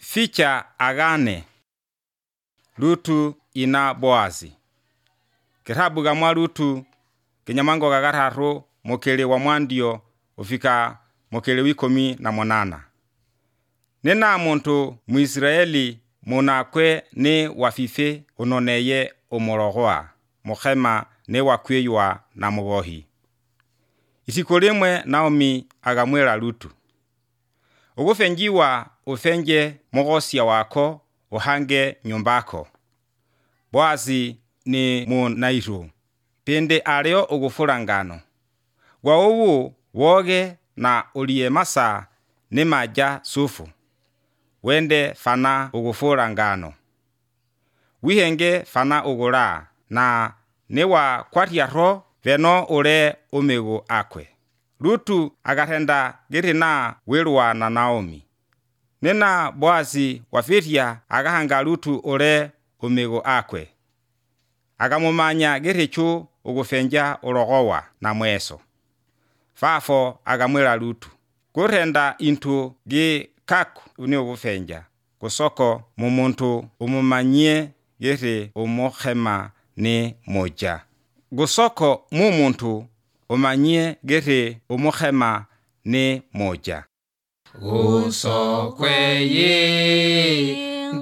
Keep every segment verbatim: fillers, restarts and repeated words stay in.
ficha agane Rutu ina Boazi. Kitabu gamwa Rutu kinyamango gagatatu mukele wa mwandio ufika mukele wikomi na monana. Nena muntu Muisraeli munakwe ne wafife unoneye umorogoa mukhema ne wakweywa na mubohi. Isikolemwe Naomi agamwela Rutu, ugufenjiwa ufenje mugosia wako uhange nyumbako. Boazi ni munairu pende aleo ugufula ngano. Gwa uwu woge na uliye masa ni maja sufu. Wende fana ugufula ngano. Wihenge fana ugula na newa kwatiaro veno ule umegu akwe. Rutu agatenda girina wilwa na Naomi. Nena Boazi wafiria agahanga Rutu ule umegu akwe. Agamumanya girichu ugufenja urogowa na mweso. Fafo agamwela Rutu, kurenda intu gi kaku uni ugufenja. Kusoko mumuntu umumanyie giri umukhema ni moja. Gusoko mumuntu umanyie giri umukhema ni moja. Gusokwe ye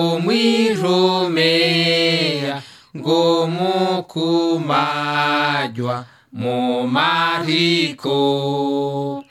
ngomwirumea ngomukumajwa mu mariko.